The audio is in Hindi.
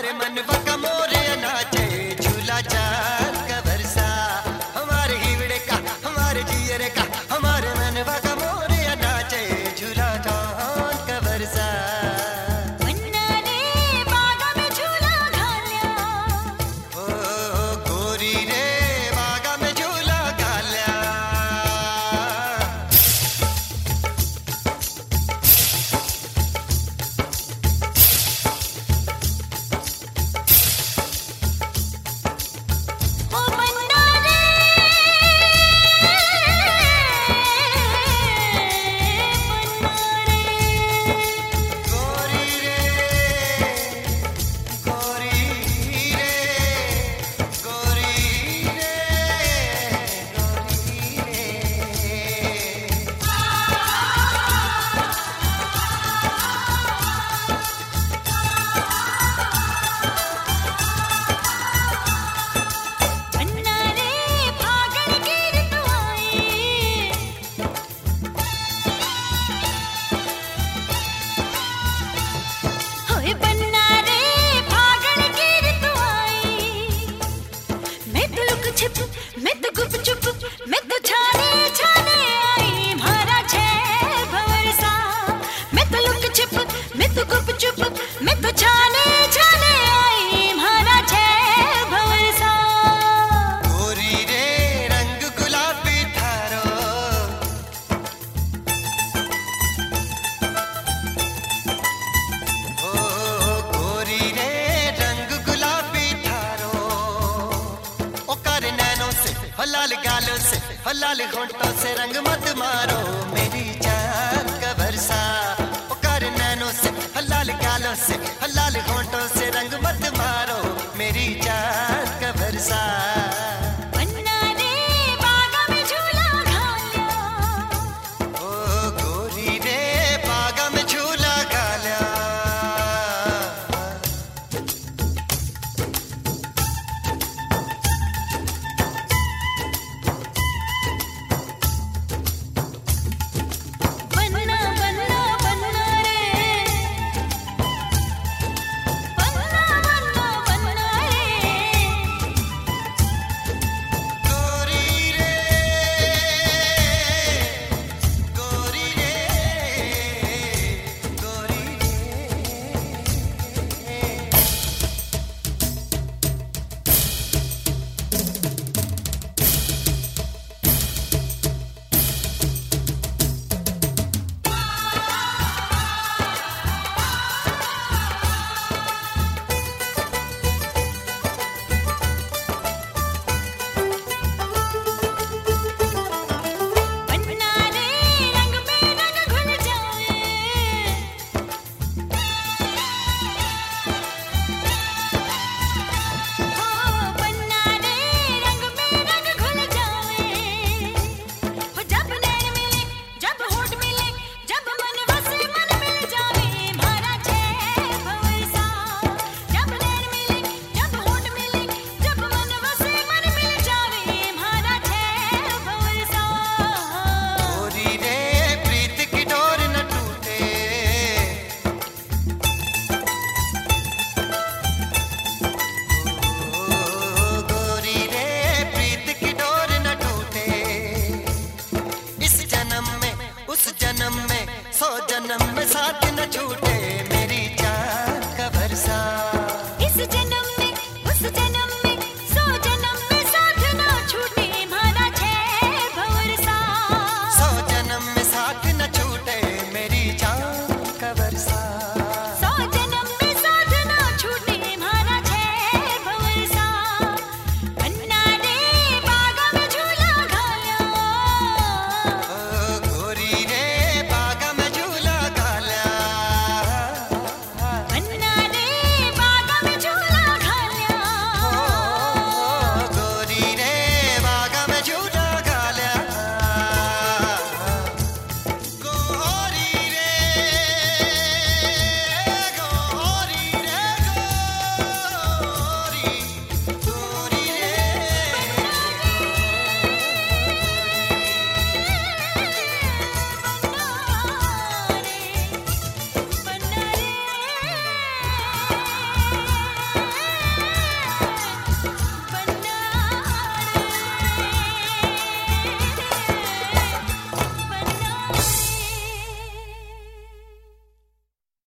हमारे मनवा का मोरे नाचे झूला चांद का बरसा, हमारे हीवड़े का हमारे जियरे का हमारे मनवा का मोरे नाचे झूला चांद का बरसा। मैं तो गुप चुप मैं तो छाने छाने आई मारा छे भवरसा। मैं तो लुक छिप मैं तो गुप चुप मैं तो छाने छाने आई मारा छे भवरसा। गोरी रे रंग गुलाबी थारो, ओ गोरी रे रंग गुलाबी थारो, ओ कर नैनों से लाल गालों से लाल होंठों से रंग मत मारो।